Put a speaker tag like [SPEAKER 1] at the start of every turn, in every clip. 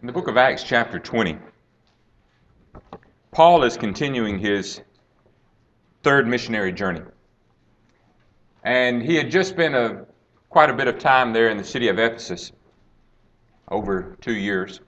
[SPEAKER 1] In the book of Acts chapter 20, Paul is continuing his third missionary journey. And he had just spent quite a bit of time there in the city of Ephesus, over 2 years.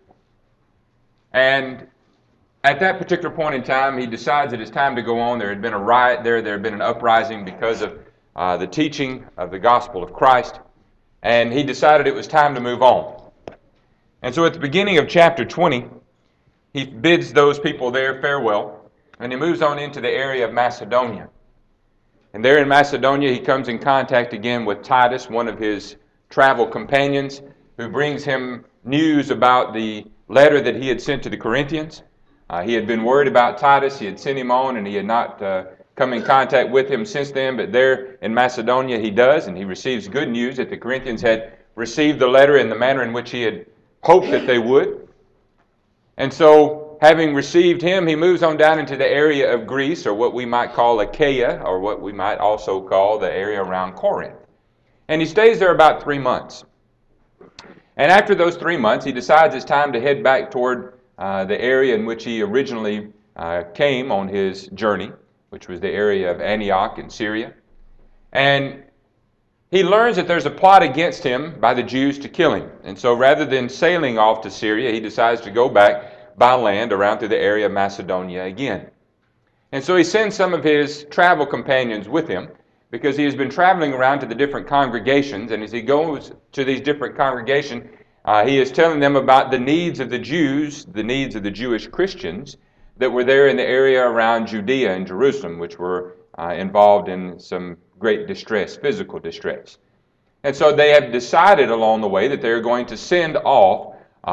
[SPEAKER 1] And at that particular point in time, he decides that it's time to go on. There had been a riot there. There had been an uprising because of the teaching of the gospel of Christ. And he decided it was time to move on. And so at the beginning of chapter 20, he bids those people there farewell, and he moves on into the area of Macedonia. And there in Macedonia, he comes in contact again with Titus, one of his travel companions, who brings him news about the letter that he had sent to the Corinthians. He had been worried about Titus. He had sent him on, and he had not come in contact with him since then. But there in Macedonia, he does, and he receives good news that the Corinthians had received the letter in the manner in which he had hoped that they would. And so, having received him, he moves on down into the area of Greece, or what we might call Achaia, or what we might also call the area around Corinth. And he stays there about 3 months. And after those 3 months, he decides it's time to head back toward the area in which he originally came on his journey, which was the area of Antioch in Syria. And he learns that there's a plot against him by the Jews to kill him. And so rather than sailing off to Syria, he decides to go back by land around through the area of Macedonia again. And so he sends some of his travel companions with him, because he has been traveling around to the different congregations. And as he goes to these different congregations, he is telling them about the needs of the Jews, the needs of the Jewish Christians that were there in the area around Judea and Jerusalem, which were involved in some great distress, physical distress. And so they have decided along the way that they're going to send off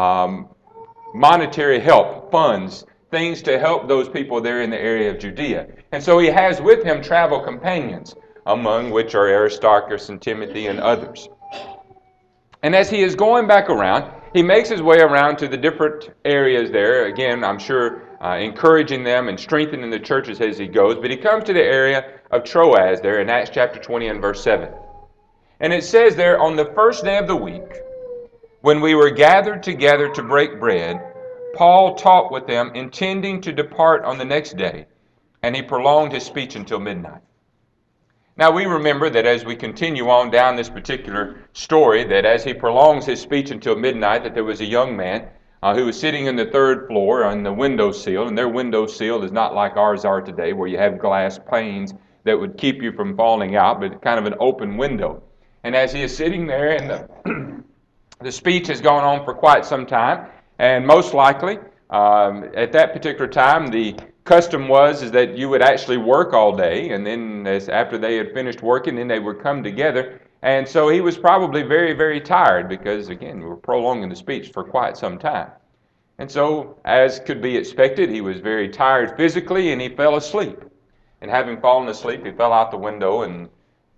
[SPEAKER 1] monetary help, funds, things to help those people there in the area of Judea. And so he has with him travel companions, among which are Aristarchus and Timothy and others. And as he is going back around, he makes his way around to the different areas there. Again, I'm sure encouraging them and strengthening the churches as he goes. But he comes to the area of Troas there in Acts chapter 20 and verse 7. And it says there, on the first day of the week, when we were gathered together to break bread, Paul taught with them, intending to depart on the next day, and he prolonged his speech until midnight. Now we remember that as we continue on down this particular story, that as he prolongs his speech until midnight, that there was a young man who was sitting in the third floor on the windowsill, and their windowsill is not like ours are today, where you have glass panes that would keep you from falling out, but kind of an open window. And as he is sitting there, and the speech has gone on for quite some time, and most likely at that particular time the custom is that you would actually work all day, and then after they had finished working, then they would come together. And so he was probably very, very tired, because again, we were prolonging the speech for quite some time. And so, as could be expected, he was very tired physically, and he fell asleep. And having fallen asleep, he fell out the window, and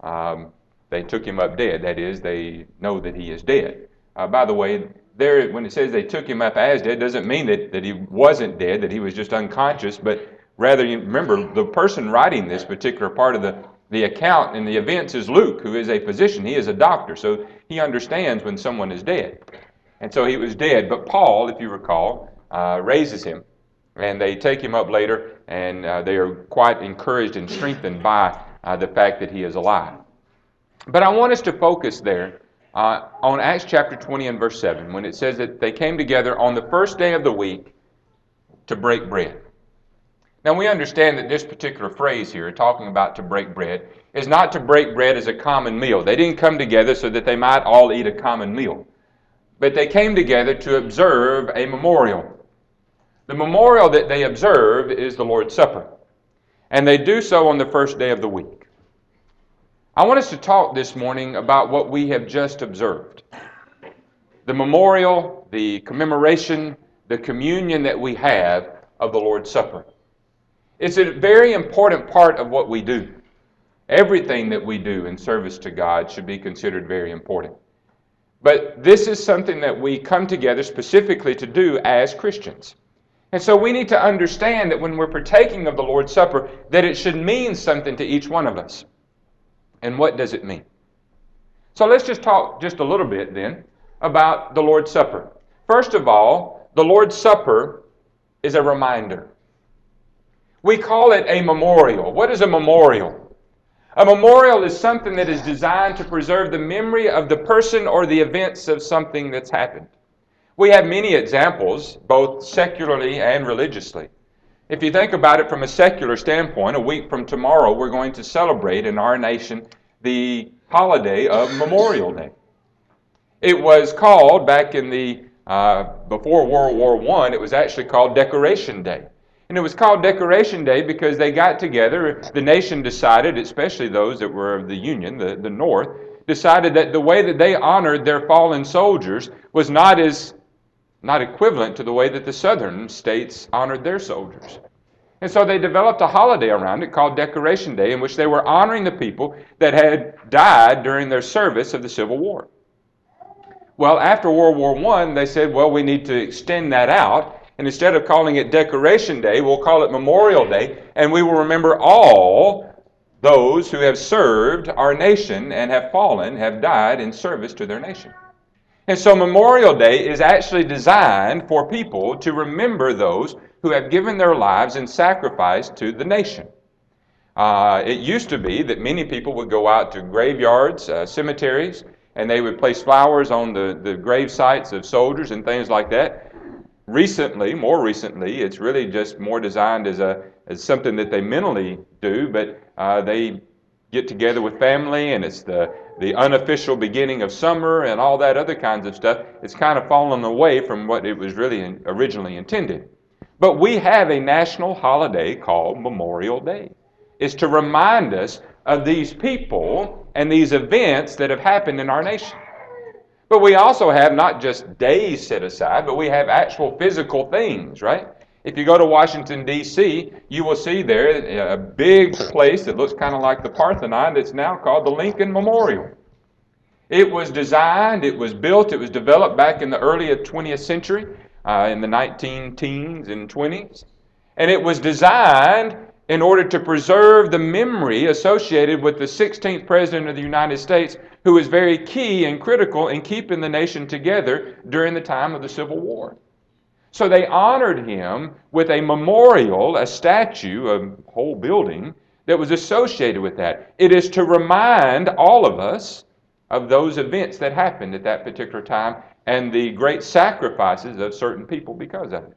[SPEAKER 1] they took him up dead. That is, they know that he is dead. By the way, there, when it says they took him up as dead, doesn't mean that he wasn't dead, that he was just unconscious, but rather, you remember, the person writing this particular part of the account and the events is Luke, who is a physician. He is a doctor, so he understands when someone is dead. And so he was dead, but Paul, if you recall, raises him, and they take him up later, and they are quite encouraged and strengthened by the fact that he is alive. But I want us to focus there on Acts chapter 20 and verse 7, when it says that they came together on the first day of the week to break bread. Now we understand that this particular phrase here, talking about to break bread, is not to break bread as a common meal. They didn't come together so that they might all eat a common meal. But they came together to observe a memorial. The memorial that they observe is the Lord's Supper. And they do so on the first day of the week. I want us to talk this morning about what we have just observed. The memorial, the commemoration, the communion that we have of the Lord's Supper. It's a very important part of what we do. Everything that we do in service to God should be considered very important. But this is something that we come together specifically to do as Christians. And so we need to understand that when we're partaking of the Lord's Supper, that it should mean something to each one of us. And what does it mean? So let's just talk just a little bit then about the Lord's Supper. First of all, the Lord's Supper is a reminder. We call it a memorial. What is a memorial? A memorial is something that is designed to preserve the memory of the person or the events of something that's happened. We have many examples, both secularly and religiously. If you think about it from a secular standpoint, a week from tomorrow we're going to celebrate in our nation the holiday of Memorial Day. It was called, back in the before World War I, it was actually called Decoration Day. And it was called Decoration Day because they got together, the nation decided, especially those that were of the Union, the North, decided that the way that they honored their fallen soldiers was not equivalent to the way that the southern states honored their soldiers. And so they developed a holiday around it called Decoration Day, in which they were honoring the people that had died during their service of the Civil War. Well, after World War I, they said, well, we need to extend that out. And instead of calling it Decoration Day, we'll call it Memorial Day, and we will remember all those who have served our nation and have fallen, have died in service to their nation. And so Memorial Day is actually designed for people to remember those who have given their lives in sacrifice to the nation. It used to be that many people would go out to graveyards, cemeteries, and they would place flowers on the grave sites of soldiers and things like that. More recently, it's really just more designed as something that they mentally do, but they get together with family, and it's the unofficial beginning of summer and all that other kinds of stuff. It's kind of fallen away from what it was really originally intended. But we have a national holiday called Memorial Day. It's to remind us of these people and these events that have happened in our nation. But we also have not just days set aside, but we have actual physical things, right? If you go to Washington, D.C., you will see there a big place that looks kind of like the Parthenon that's now called the Lincoln Memorial. It was designed, it was built, it was developed back in the early 20th century, in the 19-teens and 20s. And it was designed in order to preserve the memory associated with the 16th President of the United States, who was very key and critical in keeping the nation together during the time of the Civil War. So they honored him with a memorial, a statue, a whole building that was associated with that. It is to remind all of us of those events that happened at that particular time and the great sacrifices of certain people because of it.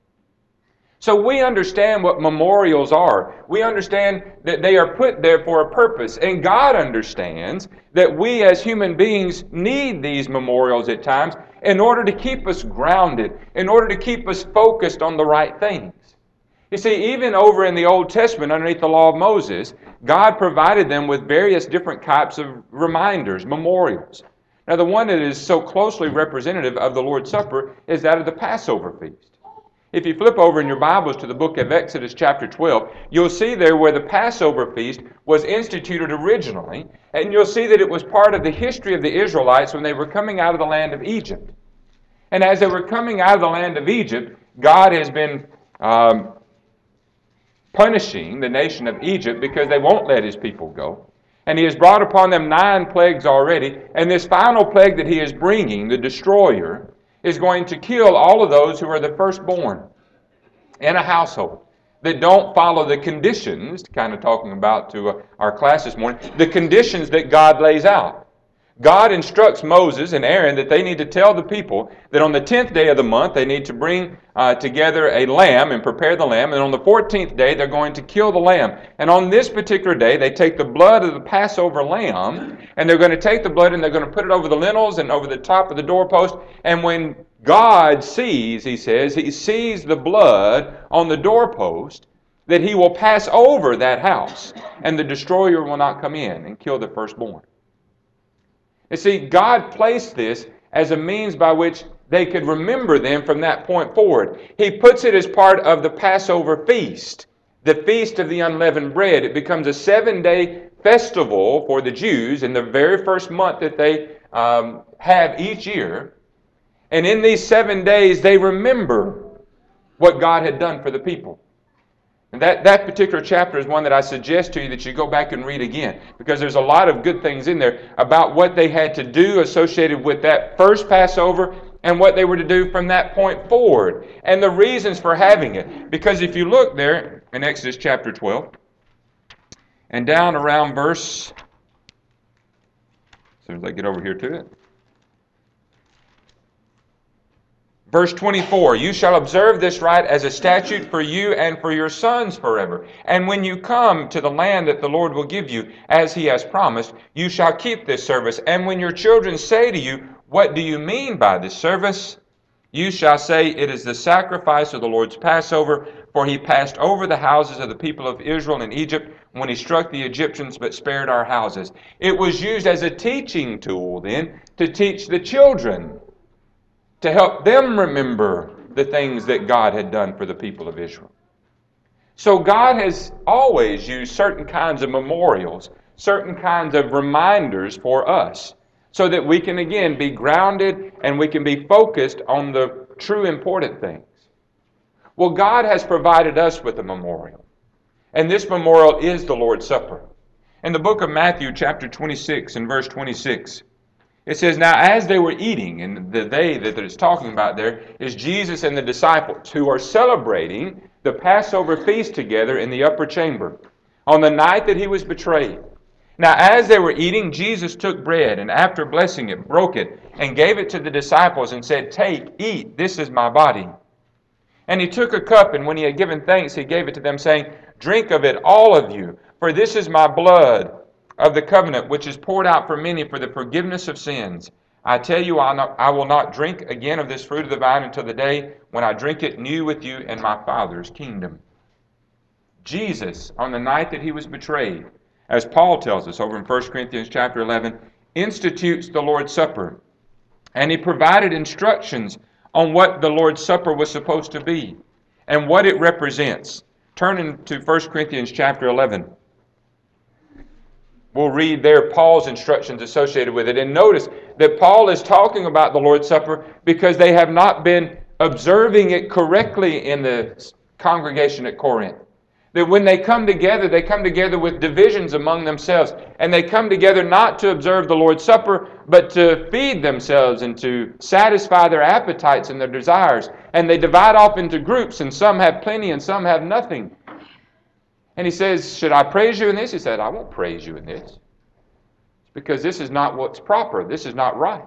[SPEAKER 1] So we understand what memorials are. We understand that they are put there for a purpose. And God understands that we as human beings need these memorials at times in order to keep us grounded, in order to keep us focused on the right things. You see, even over in the Old Testament, underneath the law of Moses, God provided them with various different types of reminders, memorials. Now, the one that is so closely representative of the Lord's Supper is that of the Passover feast. If you flip over in your Bibles to the book of Exodus chapter 12, you'll see there where the Passover feast was instituted originally, and you'll see that it was part of the history of the Israelites when they were coming out of the land of Egypt. And as they were coming out of the land of Egypt, God has been punishing the nation of Egypt because they won't let his people go. And he has brought upon them 9 plagues already, and this final plague that he is bringing, the destroyer, is going to kill all of those who are the firstborn in a household that don't follow the conditions, kind of talking about to our class this morning, the conditions that God lays out. God instructs Moses and Aaron that they need to tell the people that on the 10th day of the month they need to bring together a lamb and prepare the lamb, and on the 14th day they're going to kill the lamb. And on this particular day they take the blood of the Passover lamb and they're going to take the blood and they're going to put it over the lintels and over the top of the doorpost. And when God sees, he says, he sees the blood on the doorpost, that he will pass over that house and the destroyer will not come in and kill the firstborn. You see, God placed this as a means by which they could remember them from that point forward. He puts it as part of the Passover feast, the Feast of the Unleavened Bread. It becomes a 7-day festival for the Jews in the very first month that they have each year. And in these 7 days, they remember what God had done for the people. And that particular chapter is one that I suggest to you that you go back and read again, because there's a lot of good things in there about what they had to do associated with that first Passover and what they were to do from that point forward, and the reasons for having it. Because if you look there in Exodus chapter 12, and down around verse, as soon as I get over here to it, verse 24, you shall observe this rite as a statute for you and for your sons forever. And when you come to the land that the Lord will give you, as he has promised, you shall keep this service. And when your children say to you, what do you mean by this service? You shall say, it is the sacrifice of the Lord's Passover, for he passed over the houses of the people of Israel in Egypt when he struck the Egyptians but spared our houses. It was used as a teaching tool then to teach the children, to help them remember the things that God had done for the people of Israel. So God has always used certain kinds of memorials, certain kinds of reminders for us, so that we can again be grounded and we can be focused on the true important things. Well, God has provided us with a memorial, and this memorial is the Lord's Supper. In the book of Matthew chapter 26 and verse 26, it says, now as they were eating, and the they that it's talking about there is Jesus and the disciples who are celebrating the Passover feast together in the upper chamber on the night that he was betrayed. Now as they were eating, Jesus took bread, and after blessing it, broke it, and gave it to the disciples, and said, take, eat, this is my body. And he took a cup, and when he had given thanks, he gave it to them, saying, drink of it, all of you, for this is my blood of the covenant, which is poured out for many for the forgiveness of sins. I tell you, I will not drink again of this fruit of the vine until the day when I drink it new with you in my Father's kingdom. Jesus, on the night that he was betrayed, as Paul tells us over in 1 Corinthians chapter 11, institutes the Lord's Supper. And he provided instructions on what the Lord's Supper was supposed to be and what it represents. Turn to 1 Corinthians chapter 11. We'll read there Paul's instructions associated with it. And notice that Paul is talking about the Lord's Supper because they have not been observing it correctly in the congregation at Corinth. That when they come together with divisions among themselves. And they come together not to observe the Lord's Supper, but to feed themselves and to satisfy their appetites and their desires. And they divide off into groups, and some have plenty and some have nothing. And he says, should I praise you in this? He said, I won't praise you in this. Because this is not what's proper. This is not right.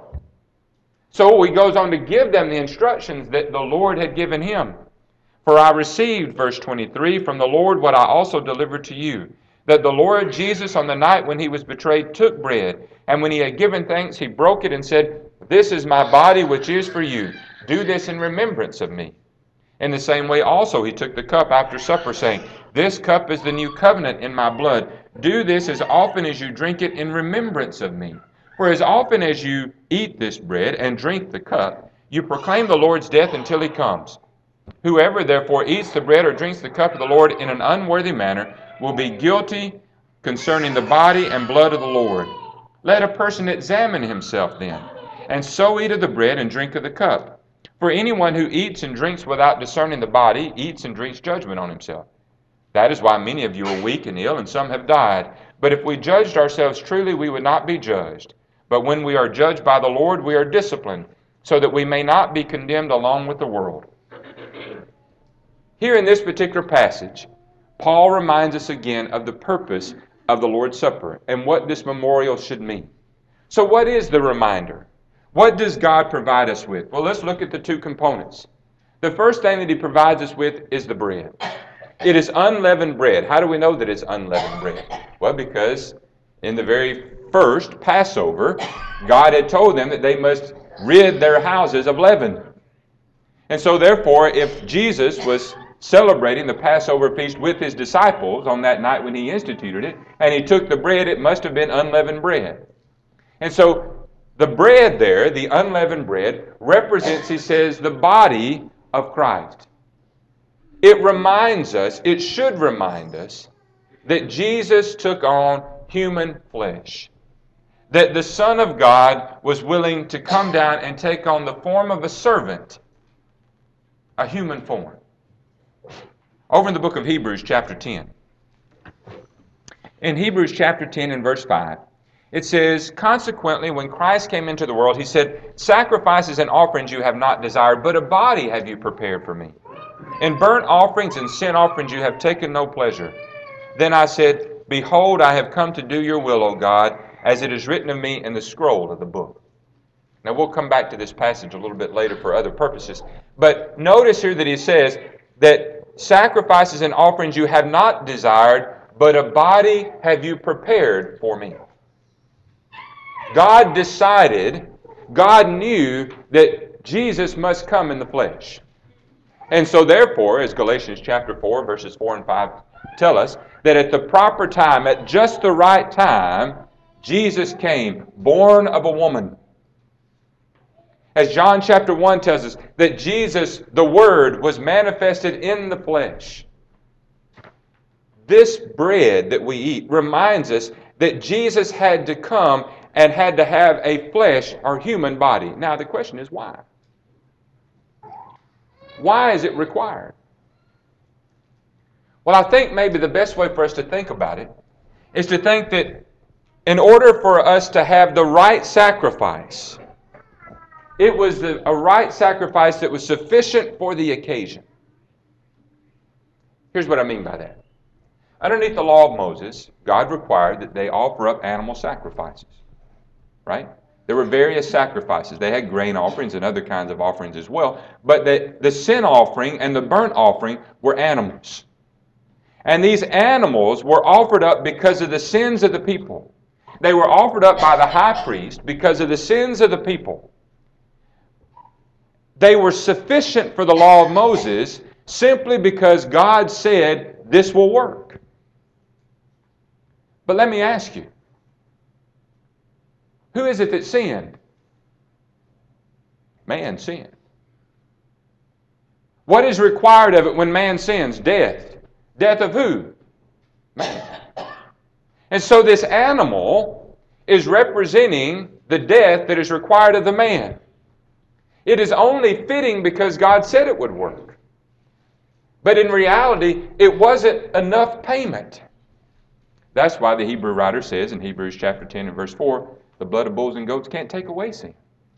[SPEAKER 1] So he goes on to give them the instructions that the Lord had given him. For I received, verse 23, from the Lord what I also delivered to you, that the Lord Jesus on the night when he was betrayed took bread, and when he had given thanks, he broke it and said, this is my body which is for you. Do this in remembrance of me. In the same way also he took the cup after supper, saying, this cup is the new covenant in my blood. Do this as often as you drink it in remembrance of me. For as often as you eat this bread and drink the cup, you proclaim the Lord's death until he comes. Whoever therefore eats the bread or drinks the cup of the Lord in an unworthy manner will be guilty concerning the body and blood of the Lord. Let a person examine himself then, and so eat of the bread and drink of the cup. For anyone who eats and drinks without discerning the body eats and drinks judgment on himself. That is why many of you are weak and ill, and some have died. But if we judged ourselves truly, we would not be judged. But when we are judged by the Lord, we are disciplined, so that we may not be condemned along with the world. Here in this particular passage, Paul reminds us again of the purpose of the Lord's Supper and what this memorial should mean. So what is the reminder? What does God provide us with? Well, let's look at the two components. The first thing that he provides us with is the bread. It is unleavened bread. How do we know that it's unleavened bread? Well, because in the very first Passover, God had told them that they must rid their houses of leaven. And so therefore, if Jesus was celebrating the Passover feast with his disciples on that night when he instituted it, and he took the bread, it must have been unleavened bread. And so the bread there, the unleavened bread, represents, he says, the body of Christ. It reminds us, it should remind us, that Jesus took on human flesh. That the Son of God was willing to come down and take on the form of a servant, a human form. Over in the book of Hebrews chapter 10. In Hebrews chapter 10 and verse 5, It says, consequently, when Christ came into the world, he said, sacrifices and offerings you have not desired, but a body have you prepared for me. In burnt offerings and sin offerings you have taken no pleasure. Then I said, behold, I have come to do your will, O God, as it is written of me in the scroll of the book. Now we'll come back to this passage a little bit later for other purposes. But notice here that he says that sacrifices and offerings you have not desired, but a body have you prepared for me. God decided, God knew that Jesus must come in the flesh. And so therefore, as Galatians chapter 4, verses 4 and 5 tell us, that at the proper time, at just the right time, Jesus came, born of a woman. As John chapter 1 tells us, that Jesus, the Word, was manifested in the flesh. This bread that we eat reminds us that Jesus had to come and had to have a flesh or human body. Now the question is why? Why is it required? Well, I think maybe the best way for us to think about it is to think that in order for us to have the right sacrifice, it was a right sacrifice that was sufficient for the occasion. Here's what I mean by that. Underneath the law of Moses, God required that they offer up animal sacrifices. Right? There were various sacrifices. They had grain offerings and other kinds of offerings as well. But the sin offering and the burnt offering were animals. And these animals were offered up because of the sins of the people. They were offered up by the high priest because of the sins of the people. They were sufficient for the law of Moses simply because God said this will work. But let me ask you, who is it that sinned? Man sinned. What is required of it when man sins? Death. Death of who? Man. And so this animal is representing the death that is required of the man. It is only fitting because God said it would work. But in reality, it wasn't enough payment. That's why the Hebrew writer says in Hebrews chapter 10 and verse 4, the blood of bulls and goats can't take away sin.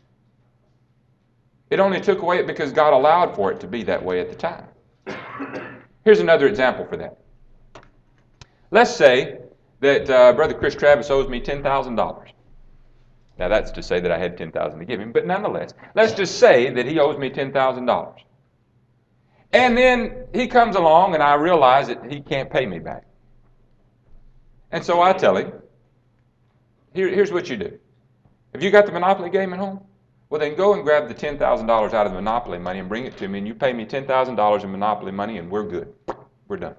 [SPEAKER 1] It only took away it because God allowed for it to be that way at the time. Here's another example for that. Let's say that Brother Chris Travis owes me $10,000. Now that's to say that I had $10,000 to give him, but nonetheless, let's just say that he owes me $10,000. And then he comes along and I realize that he can't pay me back. And so I tell him, here's what you do. Have you got the Monopoly game at home? Well, then go and grab the $10,000 out of the Monopoly money and bring it to me, and you pay me $10,000 in Monopoly money, and we're good. We're done.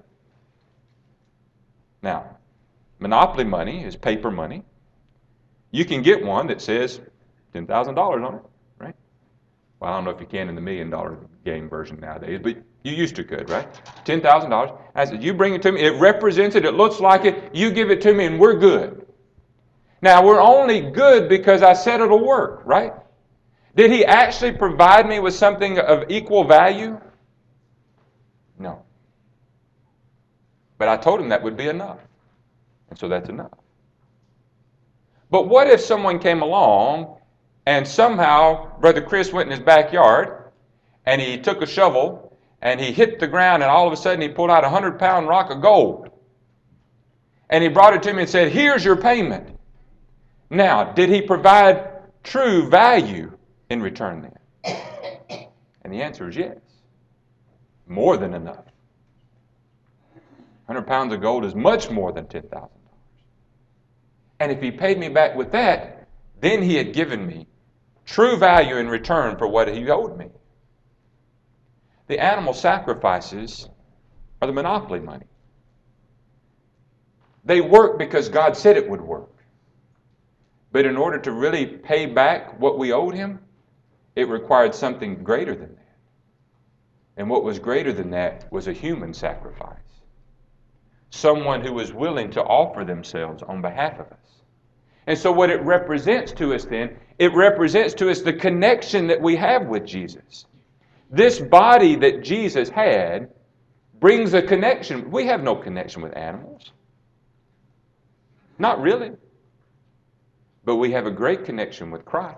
[SPEAKER 1] Now, Monopoly money is paper money. You can get one that says $10,000 on it, right? Well, I don't know if you can in the $1 million game version nowadays, but you used to could, right? $10,000. I said, you bring it to me. It represents it. It looks like it. You give it to me, and we're good. Now, we're only good because I said it'll work, right? Did he actually provide me with something of equal value? No. But I told him that would be enough. And so that's enough. But what if someone came along and somehow Brother Chris went in his backyard and he took a shovel and he hit the ground and all of a sudden he pulled out a 100-pound rock of gold. And he brought it to me and said, here's your payment. Now, did he provide true value in return then? And the answer is yes. More than enough. 100 pounds of gold is much more than $10,000. And if he paid me back with that, then he had given me true value in return for what he owed me. The animal sacrifices are the Monopoly money. They work because God said it would work. But in order to really pay back what we owed him, it required something greater than that. And what was greater than that was a human sacrifice. Someone who was willing to offer themselves on behalf of us. And so what it represents to us then, it represents to us the connection that we have with Jesus. This body that Jesus had brings a connection. We have no connection with animals. Not really. but we have a great connection with Christ.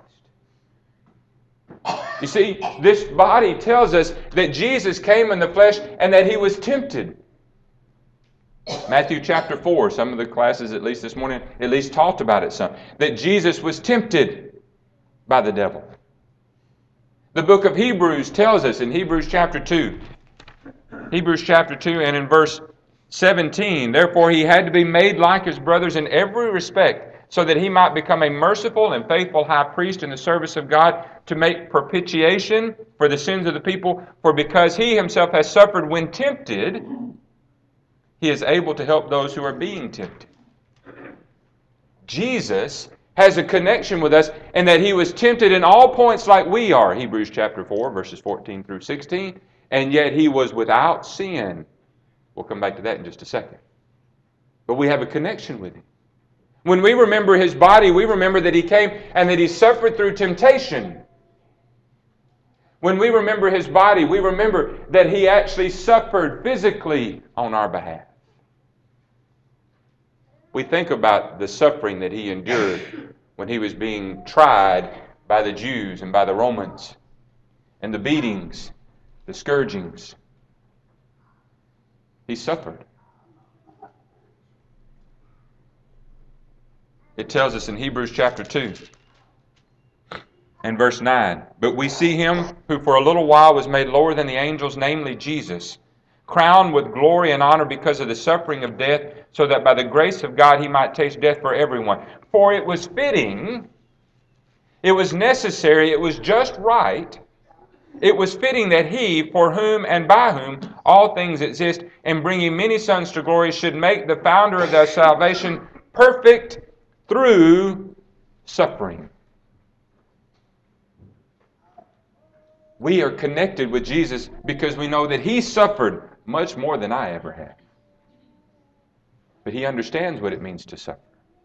[SPEAKER 1] You see, this body tells us that Jesus came in the flesh and that He was tempted. Matthew chapter 4, some of the classes, at least this morning, at least talked about it some, that Jesus was tempted by the devil. The book of Hebrews tells us in Hebrews chapter 2 and in verse 17, therefore He had to be made like His brothers in every respect, so that He might become a merciful and faithful high priest in the service of God to make propitiation for the sins of the people. For because He Himself has suffered when tempted, He is able to help those who are being tempted. Jesus has a connection with us in that He was tempted in all points like we are, Hebrews chapter 4, verses 14 through 16, and yet He was without sin. We'll come back to that in just a second. But we have a connection with Him. When we remember His body, we remember that He came and that He suffered through temptation. When we remember His body, we remember that He actually suffered physically on our behalf. We think about the suffering that He endured when He was being tried by the Jews and by the Romans, and the beatings, the scourgings. He suffered. It tells us in Hebrews chapter 2 and verse 9, but we see Him who for a little while was made lower than the angels, namely Jesus, crowned with glory and honor because of the suffering of death, so that by the grace of God He might taste death for everyone. For it was fitting, it was necessary, it was just right, it was fitting that He, for whom and by whom all things exist, and bringing many sons to glory, should make the founder of their salvation perfect through suffering. We are connected with Jesus because we know that He suffered much more than I ever have. But He understands what it means to suffer.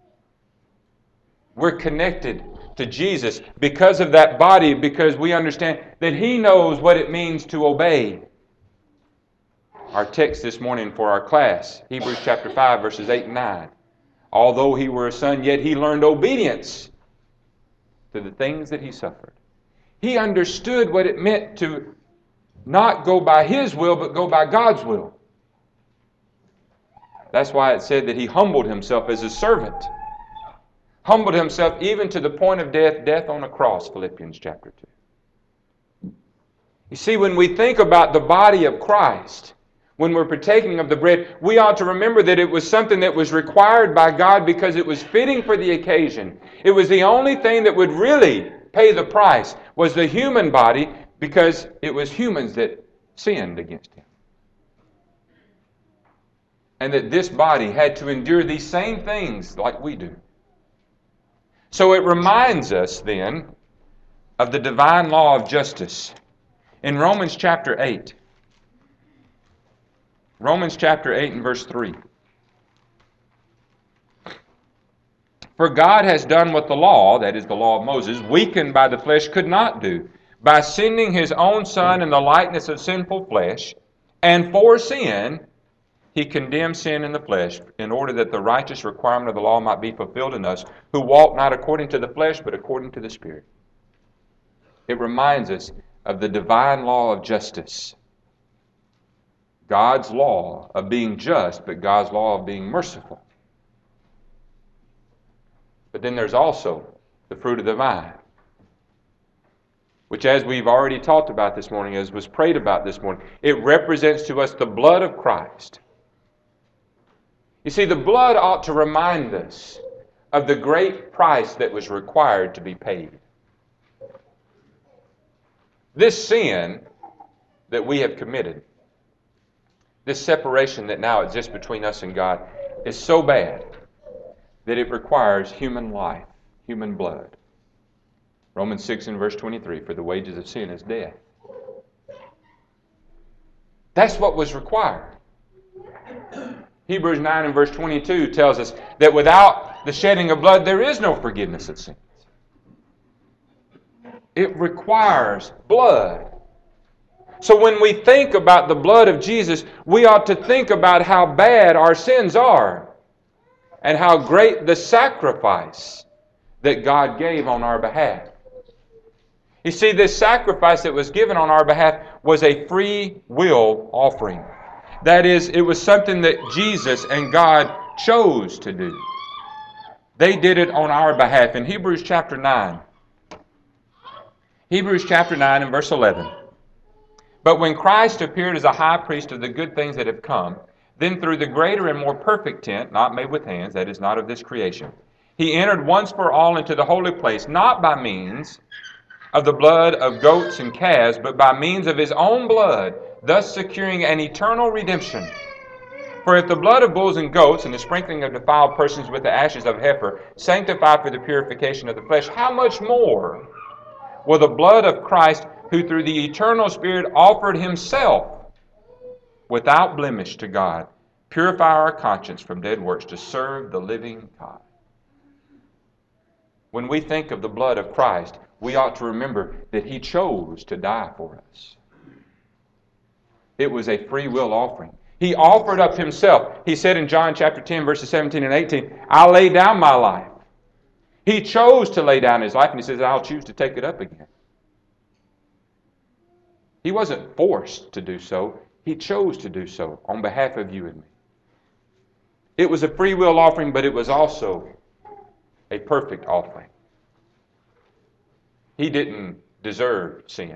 [SPEAKER 1] We're connected to Jesus because of that body, because we understand that He knows what it means to obey. Our text this morning for our class, Hebrews chapter 5, verses 8 and 9. Although He were a son, yet He learned obedience to the things that He suffered. He understood what it meant to not go by His will, but go by God's will. That's why it said that He humbled Himself as a servant. Humbled Himself even to the point of death, death on a cross, Philippians chapter 2. You see, when we think about the body of Christ, when we're partaking of the bread, we ought to remember that it was something that was required by God because it was fitting for the occasion. It was the only thing that would really pay the price, was the human body, because it was humans that sinned against Him. And that this body had to endure these same things like we do. So it reminds us then of the divine law of justice. In Romans chapter 8, and verse 3. For God has done what the law, that is the law of Moses, weakened by the flesh, could not do, by sending His own Son in the likeness of sinful flesh, and for sin, He condemned sin in the flesh, in order that the righteous requirement of the law might be fulfilled in us, who walk not according to the flesh, but according to the Spirit. It reminds us of the divine law of justice. God's law of being just, but God's law of being merciful. But then there's also the fruit of the vine, which, as we've already talked about this morning, as was prayed about this morning, it represents to us the blood of Christ. You see, the blood ought to remind us of the great price that was required to be paid. This sin that we have committed, this separation that now exists between us and God, is so bad that it requires human life, human blood. Romans 6 and verse 23, for the wages of sin is death. That's what was required. Hebrews 9 and verse 22 tells us that without the shedding of blood, there is no forgiveness of sins. It requires blood. So when we think about the blood of Jesus, we ought to think about how bad our sins are and how great the sacrifice that God gave on our behalf. You see, this sacrifice that was given on our behalf was a free will offering. That is, it was something that Jesus and God chose to do. They did it on our behalf. In Hebrews chapter 9, Hebrews chapter 9 and verse 11. But when Christ appeared as a high priest of the good things that have come, then through the greater and more perfect tent, not made with hands, that is not of this creation, he entered once for all into the holy place, not by means of the blood of goats and calves, but by means of his own blood, thus securing an eternal redemption. For if the blood of bulls and goats and the sprinkling of defiled persons with the ashes of heifer sanctify for the purification of the flesh, how much more will the blood of Christ, who through the eternal Spirit offered himself without blemish to God, purify our conscience from dead works to serve the living God? When we think of the blood of Christ, we ought to remember that he chose to die for us. It was a free will offering. He offered up himself. He said in John chapter 10, verses 17 and 18, I lay down my life. He chose to lay down his life, and he says, I'll choose to take it up again. He wasn't forced to do so. He chose to do so on behalf of you and me. It was a free will offering, but it was also a perfect offering. He didn't deserve sin.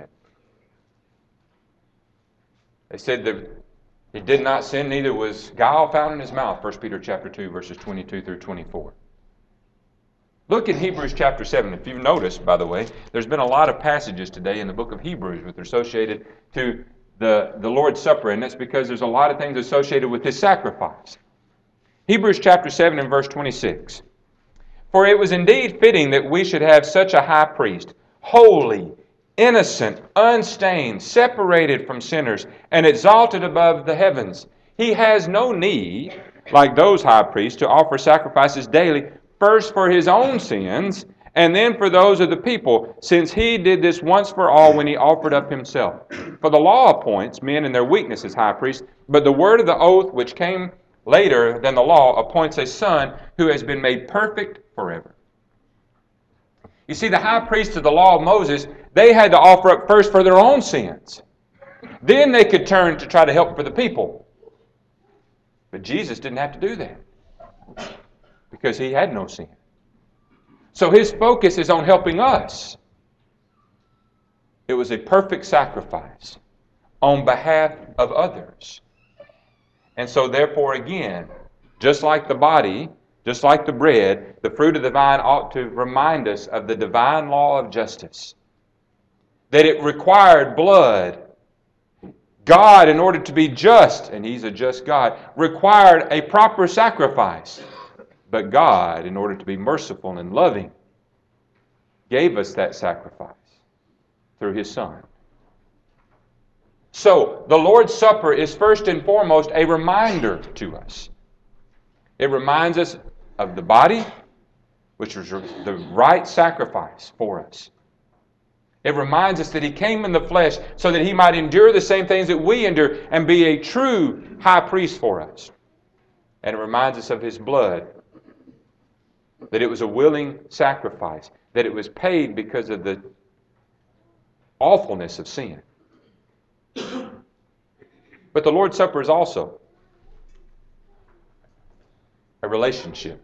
[SPEAKER 1] They said that he did not sin, neither was guile found in his mouth, 1 Peter chapter 2, verses 22 through 24. Look in Hebrews chapter 7. If you've noticed, by the way, there's been a lot of passages today in the book of Hebrews that are associated to the Lord's Supper, and that's because there's a lot of things associated with his sacrifice. Hebrews chapter 7 and verse 26. For it was indeed fitting that we should have such a high priest, holy, innocent, unstained, separated from sinners, and exalted above the heavens. He has no need, like those high priests, to offer sacrifices daily, first for his own sins, and then for those of the people, since he did this once for all when he offered up himself. For the law appoints men in their weakness as high priests, but the word of the oath which came later than the law appoints a son who has been made perfect forever. You see, the high priests of the law of Moses, they had to offer up first for their own sins. Then they could turn to try to help for the people. But Jesus didn't have to do that because he had no sin. So his focus is on helping us. It was a perfect sacrifice on behalf of others. And so therefore, again, just like the body, just like the bread, the fruit of the vine ought to remind us of the divine law of justice. That it required blood. God, in order to be just, and he's a just God, required a proper sacrifice. But God, in order to be merciful and loving, gave us that sacrifice through his Son. So, the Lord's Supper is first and foremost a reminder to us. It reminds us of the body, which was the right sacrifice for us. It reminds us that he came in the flesh so that he might endure the same things that we endure and be a true high priest for us. And it reminds us of his blood, that it was a willing sacrifice, that it was paid because of the awfulness of sin. But the Lord's Supper is also a relationship.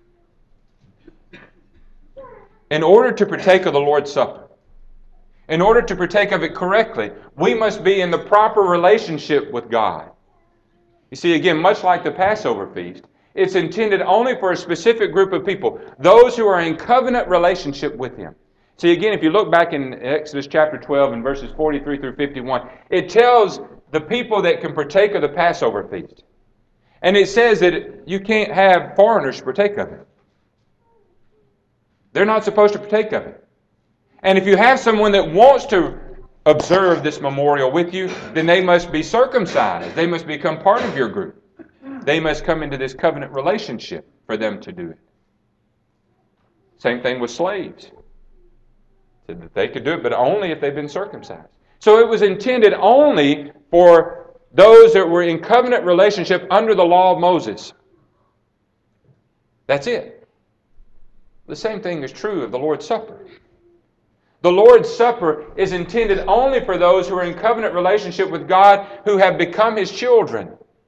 [SPEAKER 1] In order to partake of the Lord's Supper, in order to partake of it correctly, we must be in the proper relationship with God. You see, again, much like the Passover feast, it's intended only for a specific group of people, those who are in covenant relationship with him. See, again, if you look back in Exodus chapter 12 and verses 43 through 51, it tells the people that can partake of the Passover feast. And it says that you can't have foreigners partake of it. They're not supposed to partake of it. And if you have someone that wants to observe this memorial with you, then they must be circumcised. They must become part of your group. They must come into this covenant relationship for them to do it. Same thing with slaves. Said that they could do it, but only if they've been circumcised. So it was intended only for those that were in covenant relationship under the law of Moses. That's it. The same thing is true of the Lord's Supper. The Lord's Supper is intended only for those who are in covenant relationship with God, who have become His children.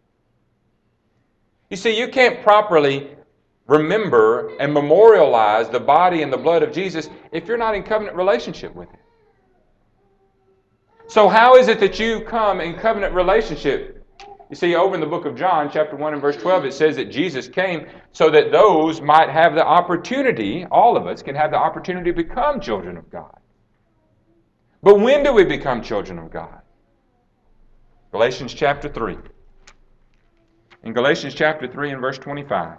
[SPEAKER 1] You see, you can't properly remember and memorialize the body and the blood of Jesus if you're not in covenant relationship with Him. So how is it that you come in covenant relationship? You see, over in the book of John, chapter 1 and verse 12, it says that Jesus came so that those might have the opportunity, all of us can have the opportunity to become children of God. But when do we become children of God? Galatians chapter 3. In Galatians chapter 3 and verse 25.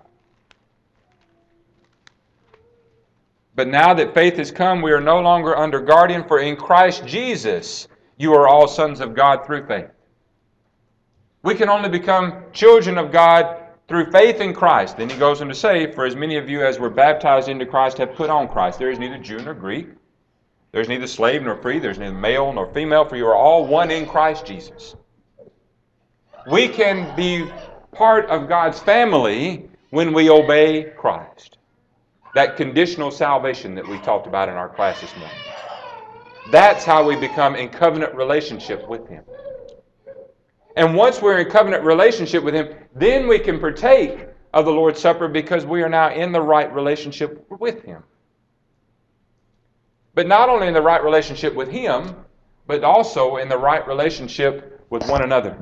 [SPEAKER 1] But now that faith has come, we are no longer under guardian, for in Christ Jesus you are all sons of God through faith. We can only become children of God through faith in Christ. Then he goes on to say, for as many of you as were baptized into Christ have put on Christ. There is neither Jew nor Greek. There's neither slave nor free. There's neither male nor female, for you are all one in Christ Jesus. We can be part of God's family when we obey Christ. That conditional salvation that we talked about in our class this morning. That's how we become in covenant relationship with Him. And once we're in covenant relationship with Him, then we can partake of the Lord's Supper because we are now in the right relationship with Him. But not only in the right relationship with Him, but also in the right relationship with one another.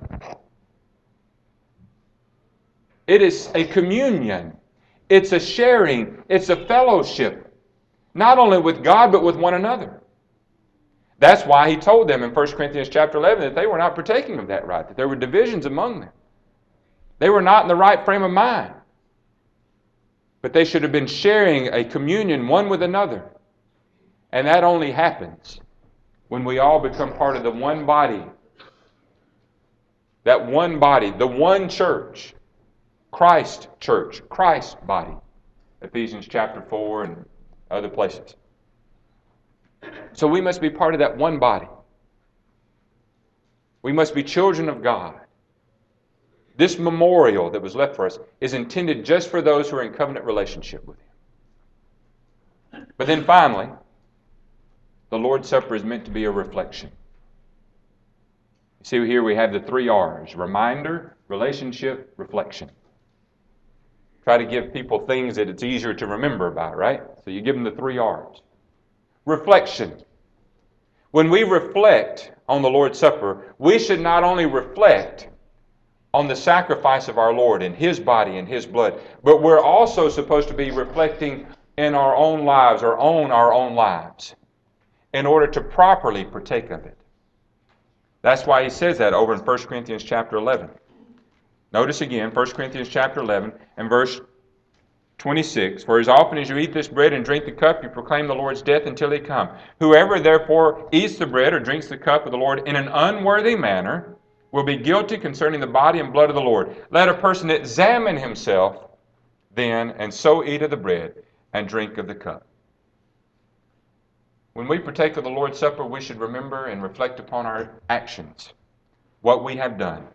[SPEAKER 1] It is a communion. It's a sharing. It's a fellowship. Not only with God, but with one another. That's why he told them in 1 Corinthians chapter 11 that they were not partaking of that right, that there were divisions among them. They were not in the right frame of mind. But they should have been sharing a communion one with another. And that only happens when we all become part of the one body. That one body, the one church. Christ church, Christ body. Ephesians chapter 4 and other places. So we must be part of that one body. We must be children of God. This memorial that was left for us is intended just for those who are in covenant relationship with Him. But then finally, the Lord's Supper is meant to be a reflection. You see, here we have the 3 R's: reminder, relationship, reflection. Try to give people things that it's easier to remember about, right? So you give them the 3 R's. Reflection. When we reflect on the Lord's Supper, we should not only reflect on the sacrifice of our Lord and His body and His blood, but we're also supposed to be reflecting in our own lives or on our own lives in order to properly partake of it. That's why he says that over in 1 Corinthians chapter 11. Notice again, 1 Corinthians chapter 11 and verse 26. For as often as you eat this bread and drink the cup, you proclaim the Lord's death until He come. Whoever therefore eats the bread or drinks the cup of the Lord in an unworthy manner will be guilty concerning the body and blood of the Lord. Let a person examine himself then, and so eat of the bread and drink of the cup. When we partake of the Lord's Supper, we should remember and reflect upon our actions, what we have done.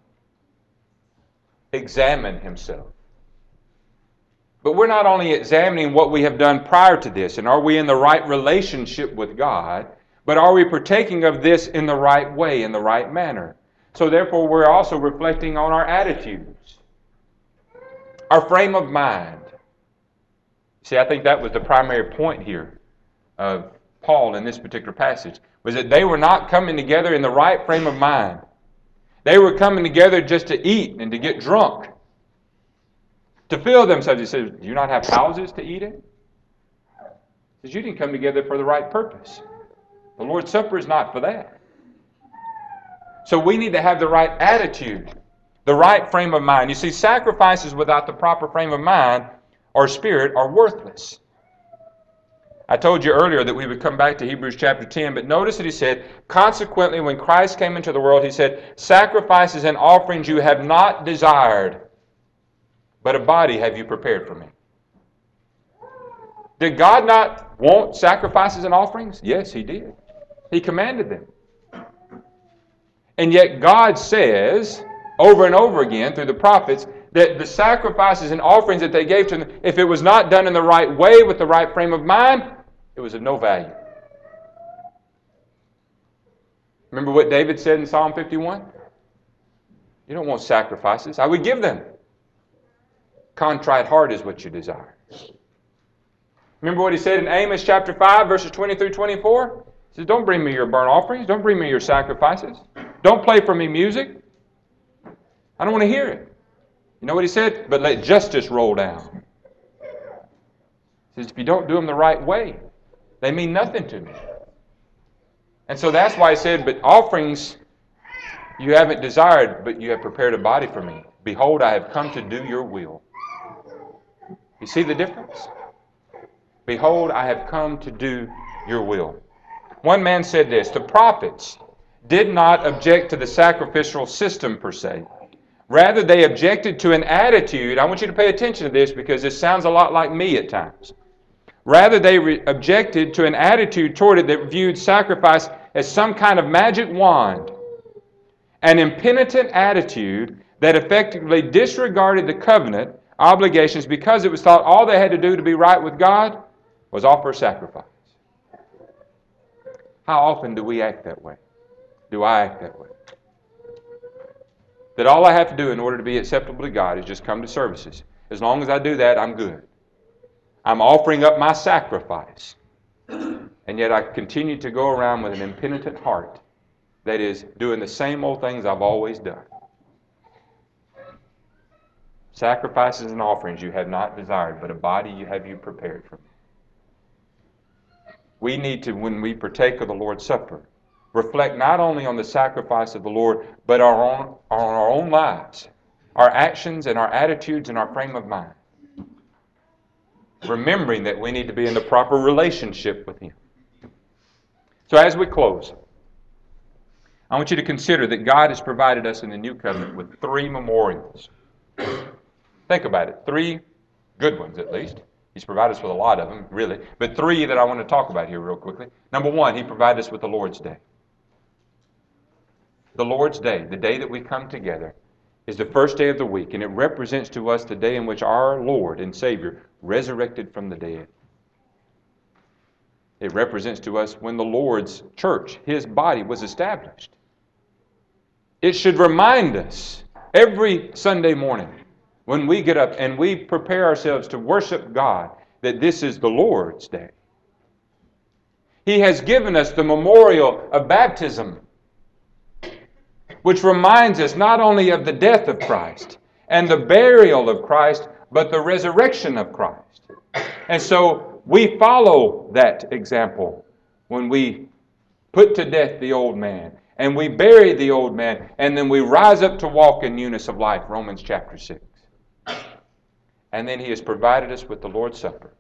[SPEAKER 1] Examine himself. But we're not only examining what we have done prior to this, and are we in the right relationship with God, but are we partaking of this in the right way, in the right manner? So therefore, we're also reflecting on our attitudes, our frame of mind. See, I think that was the primary point here of Paul in this particular passage, was that they were not coming together in the right frame of mind. They were coming together just to eat and to get drunk, to fill themselves. He says, do you not have houses to eat in? He says, you didn't come together for the right purpose. The Lord's Supper is not for that. So we need to have the right attitude, the right frame of mind. You see, sacrifices without the proper frame of mind or spirit are worthless. I told you earlier that we would come back to Hebrews chapter 10, but notice that he said, consequently, when Christ came into the world, he said, sacrifices and offerings you have not desired, but a body have you prepared for me. Did God not want sacrifices and offerings? Yes, He did. He commanded them. And yet God says, over and over again through the prophets, that the sacrifices and offerings that they gave to them, if it was not done in the right way with the right frame of mind, it was of no value. Remember what David said in Psalm 51? You don't want sacrifices. I would give them. Contrite heart is what you desire. Remember what he said in Amos chapter 5, verses 20 through 24? He says, don't bring me your burnt offerings. Don't bring me your sacrifices. Don't play for me music. I don't want to hear it. You know what he said? But let justice roll down. He says, if you don't do them the right way, they mean nothing to me. And so that's why I said, but offerings you haven't desired, but you have prepared a body for me. Behold, I have come to do your will. You see the difference? Behold, I have come to do your will. One man said this, the prophets did not object to the sacrificial system per se. Rather, they objected to an attitude. I want you to pay attention to this because this sounds a lot like me at times. Rather, they objected to an attitude toward it that viewed sacrifice as some kind of magic wand. An impenitent attitude that effectively disregarded the covenant obligations because it was thought all they had to do to be right with God was offer a sacrifice. How often do we act that way? Do I act that way? That all I have to do in order to be acceptable to God is just come to services. As long as I do that, I'm good. I'm offering up my sacrifice. And yet I continue to go around with an impenitent heart that is doing the same old things I've always done. Sacrifices and offerings you have not desired, but a body you have prepared for me. We need to, when we partake of the Lord's Supper, reflect not only on the sacrifice of the Lord, but on our own lives, our actions and our attitudes and our frame of mind. Remembering that we need to be in the proper relationship with Him. So as we close, I want you to consider that God has provided us in the New Covenant with 3 memorials. Think about it. 3 good ones at least. He's provided us with a lot of them, really. But 3 that I want to talk about here real quickly. Number 1, He provided us with the Lord's Day. The Lord's Day, the day that we come together, is the first day of the week, and it represents to us the day in which our Lord and Savior resurrected from the dead. It represents to us when the Lord's church, His body, was established. It should remind us every Sunday morning when we get up and we prepare ourselves to worship God that this is the Lord's Day. He has given us the memorial of baptism, which reminds us not only of the death of Christ and the burial of Christ, but the resurrection of Christ. And so we follow that example when we put to death the old man, and we bury the old man, and then we rise up to walk in newness of life, Romans chapter 6. And then He has provided us with the Lord's Supper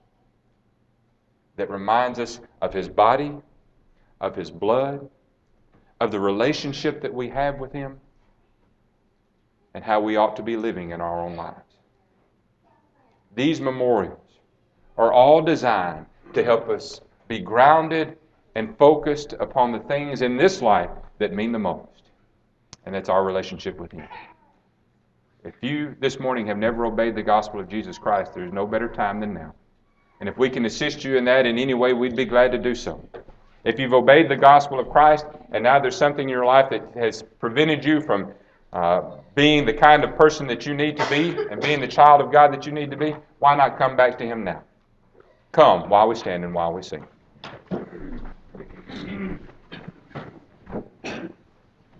[SPEAKER 1] that reminds us of His body, of His blood, of the relationship that we have with Him, and how we ought to be living in our own lives. These memorials are all designed to help us be grounded and focused upon the things in this life that mean the most. And that's our relationship with Him. If you this morning have never obeyed the gospel of Jesus Christ, there's no better time than now. And if we can assist you in that in any way, we'd be glad to do so. If you've obeyed the gospel of Christ and now there's something in your life that has prevented you from being the kind of person that you need to be and being the child of God that you need to be, why not come back to Him now? Come while we stand and while we sing.